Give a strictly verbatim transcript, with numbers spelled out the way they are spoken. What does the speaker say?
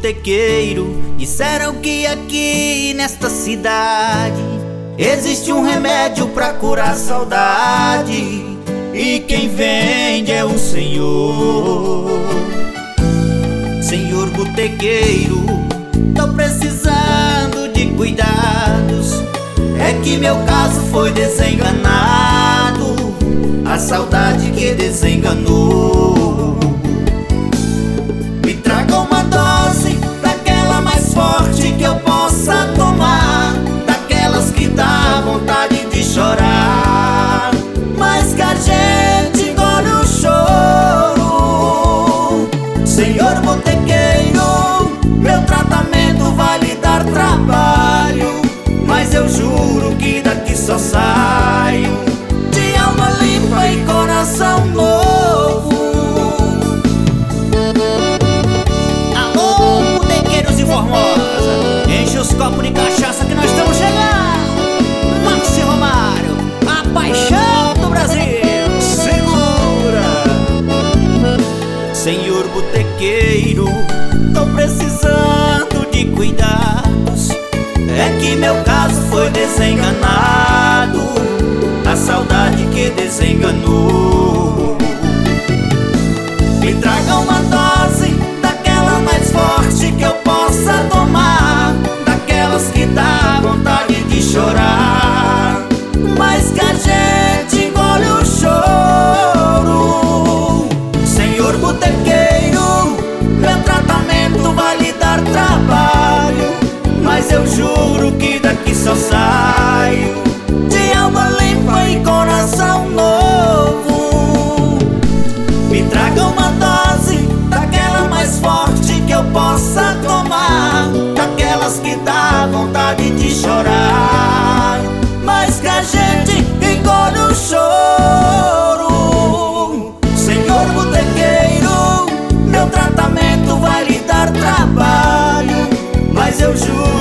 botequeiro disseram que aqui nesta cidade existe um remédio pra curar a saudade, e quem vende é o Senhor. Senhor botequeiro, tô precisando de cuidados, é que meu caso foi desenganado, a saudade que desenganou. Me traga uma dose daquela mais forte que eu possa tomar, daquelas que dá vontade de chorar, mas que a gente engole o choro. Senhor botequeiro, meu tratamento vai lhe dar trabalho, mas eu juro que daqui só saio de alma limpa e coração novo. Alô, botequeiros de Formosa, enche os copos de cachaça que nós estamos chegando. Márcio Romário, a paixão do Brasil. Segura! Senhor botequeiro, tô precisando de cuidados, é que meu caso foi desenganado, a saudade que desenganou. Me traga uma dose daquela mais forte que eu possa tomar, daquelas que dá vontade de chorar, mas que a gente engole o choro. Senhor botequeiro, meu tratamento vai lhe dar trabalho, mas eu juro que daqui só saio de alma limpa e coração novo. Me traga uma dose daquela mais forte que eu possa tomar, daquelas que dá vontade de chorar, mas que a gente engole o choro. Senhor botequeiro, meu tratamento vai lhe dar trabalho, mas eu juro